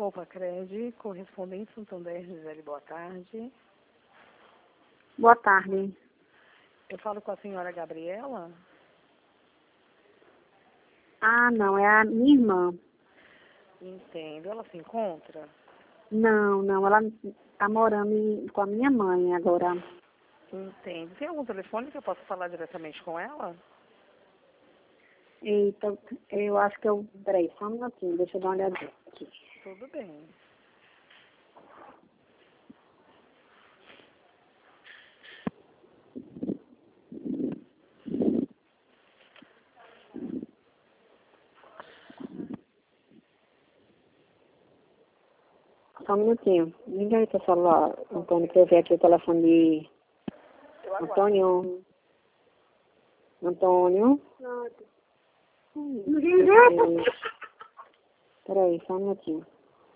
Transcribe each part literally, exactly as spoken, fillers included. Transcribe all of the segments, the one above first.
Copacred, correspondente Santander, Gisele, boa tarde. Boa tarde. Eu falo com a senhora Gabriela? Ah, não, é a minha irmã. Entendo. Ela se encontra? Não, não, ela está morando em- com a minha mãe agora. Entendo. Tem algum telefone que eu possa falar diretamente com ela? Eita, eu acho que eu... Peraí, só um minutinho, deixa eu dar uma olhadinha aqui. Tudo bem. Só um minutinho. Liga aí para o celular, Antônio, para eu ver aqui o telefone de... Antônio. Antônio. Peraí, só um minutinho.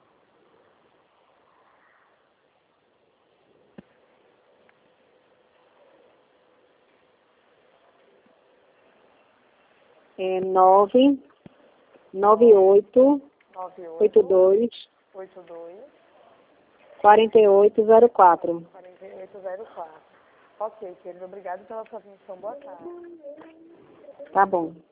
É nove, nove oito, oito dois, oito dois, quarenta e oito zero quatro. quarenta e oito zero quatro. Ok, querido. Obrigada pela sua atenção. Boa tarde. Tá bom.